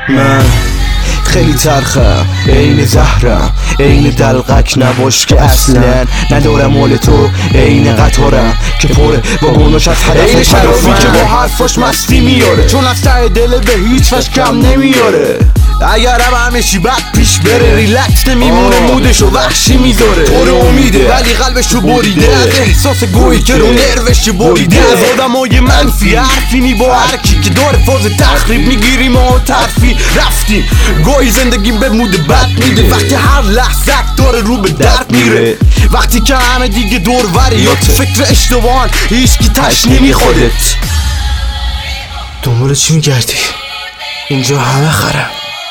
من خیلی ترخم، عین زهرم، عین دلقک نباش که اصلا ندارم مال تو، عین قطارم که پره واگوناش از هدف شرافی که با حرفاش مستی میاره، چون از ته دل به هیچ وجه کم نمیاره. اگرم همه چی بد پیش بره، ریلکس نمیمونه، مودشو وحشی میذاره، تو رو امیده ولی قلبشو بریده، از احساس گویی که رو نروش بریده، از آدمای منفی حرفی نی با هرکی که داره فاز تخریب میگیری، ما ترفی رفتیم گاهی زندگیم به مود بد میده، وقتی هر لحظه داره رو به درد میره، وقتی که همه دیگه دور وریات فکر اشتباهن، هیچکی تش نمی خودت. دنبال چی میگردی؟ اینجا همه خرم.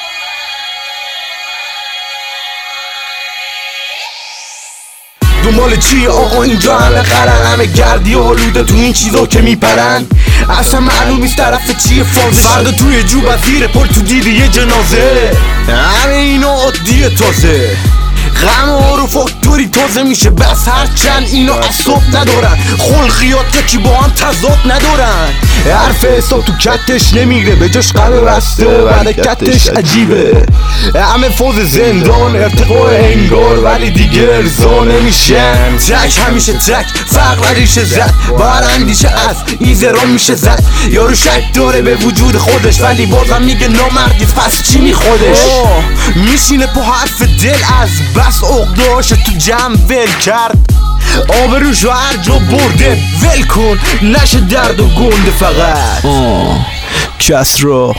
دنبال چیه آقا اینجا همه خرن، همه گردی و حلوده تو این چیزا که میپرن، اصلا معلوم نیست طرف چیه فازه، فردا توی جوب از زیر پل تو دیدی یه جنازه، همه اینا عادیه تازه، غم ها رو فاکتوری تازه میشه، بس هرچند اینا اصاب ندارن، خلقیات یکی با هم تضاد ندارن، حرف حساب تو کتش نمیره، به جاش قلب بسته برکتش عجیبه، همه فوز زندان ارتقاء انگار ولی دیگه ارضا نمیشن، ترک همیشه ترک فرق ریشه زد، بر اندیشه از ایزرا میشه زد، یارو شک داره به وجود خودش ولی بازم میگه نامردی پس چی میخودش، میشینه پا حرف دل از بس عقدهاشو تو جمع ول کرد، آبروشو هر جا برده ول کن نشه درد و گنده فقط. کسرا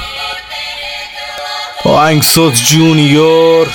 آهنگساز جونیور.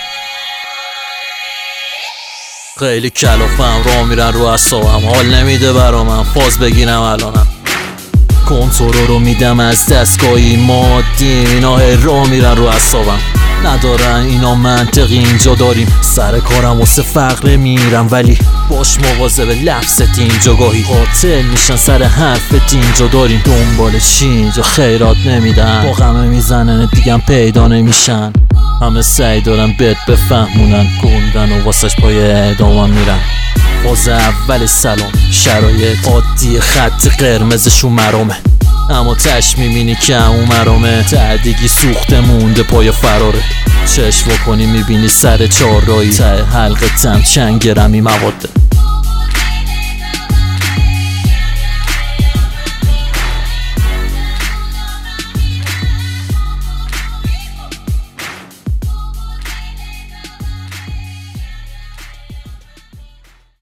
خیلی کلافم راه میرن رو اعصابم، حال نمیده برا من فاز بگیرم الانم، کنترل رو میدم از دستگاهی مادی، اینا راه میرن رو اعصابم، ندارن اینا منطقی، اینجا داریم سر کارم واسه فقر میرم ولی باش مواظب لفظت اینجا گاهی قاتل میشن سر حرفت، اینجا داریم دنبال چی اینجا خیرات نمیدن، با غمه میزنن دیگم پیدا نمیشن، همه سعی دارن بهت بفهمونن، گندن و واسش پای اعدامم میرن، فاز اول سلام شرایط عادی خط قرمزشون مرامه، اما تش میبینی که اون مرامه تعدیگی سوخته مونده پای فراره، چشم کنی میبینی سر چهارراهی ته حلقه تم چند گرمی مواده.